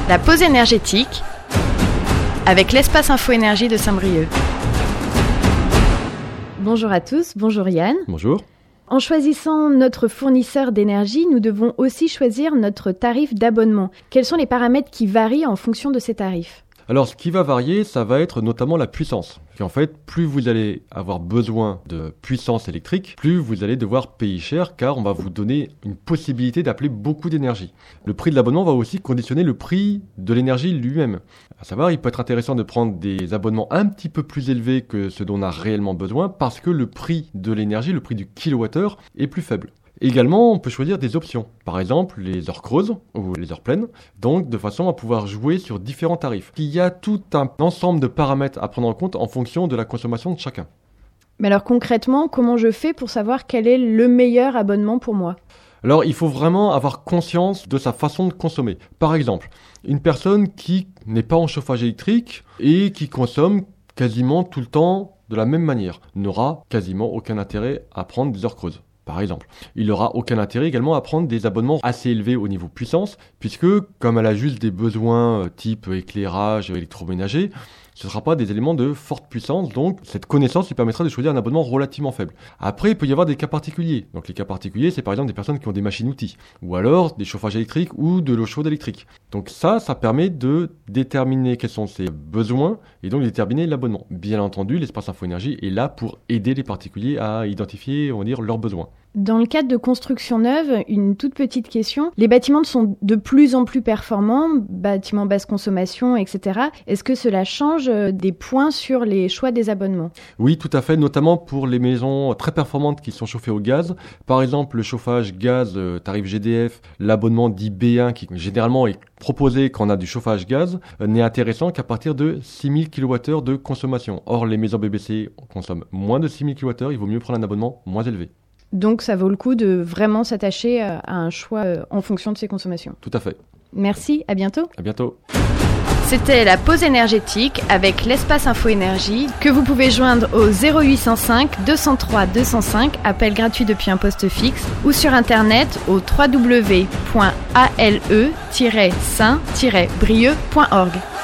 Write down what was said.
La pause énergétique avec l'espace Info Énergie de Saint-Brieuc. Bonjour à tous, bonjour Yann. Bonjour. En choisissant notre fournisseur d'énergie, nous devons aussi choisir notre tarif d'abonnement. Quels sont les paramètres qui varient en fonction de ces tarifs ? Alors, ce qui va varier, ça va être notamment la puissance. Et en fait, plus vous allez avoir besoin de puissance électrique, plus vous allez devoir payer cher, car on va vous donner une possibilité d'appeler beaucoup d'énergie. Le prix de l'abonnement va aussi conditionner le prix de l'énergie lui-même. À savoir, il peut être intéressant de prendre des abonnements un petit peu plus élevés que ce dont on a réellement besoin, parce que le prix de l'énergie, le prix du kilowattheure, est plus faible. Également, on peut choisir des options, par exemple les heures creuses ou les heures pleines, donc de façon à pouvoir jouer sur différents tarifs. Il y a tout un ensemble de paramètres à prendre en compte en fonction de la consommation de chacun. Mais alors concrètement, comment je fais pour savoir quel est le meilleur abonnement pour moi ? Alors, il faut vraiment avoir conscience de sa façon de consommer. Par exemple, une personne qui n'est pas en chauffage électrique et qui consomme quasiment tout le temps de la même manière n'aura quasiment aucun intérêt à prendre des heures creuses. Par exemple, il n'aura aucun intérêt également à prendre des abonnements assez élevés au niveau puissance, puisque comme elle a juste des besoins type éclairage, électroménager, ce ne sera pas des éléments de forte puissance, donc cette connaissance lui permettra de choisir un abonnement relativement faible. Après, il peut y avoir des cas particuliers. Donc les cas particuliers, c'est par exemple des personnes qui ont des machines-outils, ou alors des chauffages électriques ou de l'eau chaude électrique. Donc ça permet de déterminer quels sont ses besoins et donc de déterminer l'abonnement. Bien entendu, l'espace Info Énergie est là pour aider les particuliers à identifier, on va dire, leurs besoins. Dans le cadre de construction neuve, une toute petite question. Les bâtiments sont de plus en plus performants, bâtiments basse consommation, etc. Est-ce que cela change des points sur les choix des abonnements ? Oui, tout à fait, notamment pour les maisons très performantes qui sont chauffées au gaz. Par exemple, le chauffage gaz tarif GDF, l'abonnement dit B1 qui généralement est proposé quand on a du chauffage gaz, n'est intéressant qu'à partir de 6000 kWh de consommation. Or, les maisons BBC consomment moins de 6000 kWh, il vaut mieux prendre un abonnement moins élevé. Donc ça vaut le coup de vraiment s'attacher à un choix en fonction de ses consommations. Tout à fait. Merci, à bientôt. À bientôt. C'était la pause énergétique avec l'espace Info Énergie que vous pouvez joindre au 0805 203 205, appel gratuit depuis un poste fixe, ou sur internet au www.ale-saint-brieuc.org.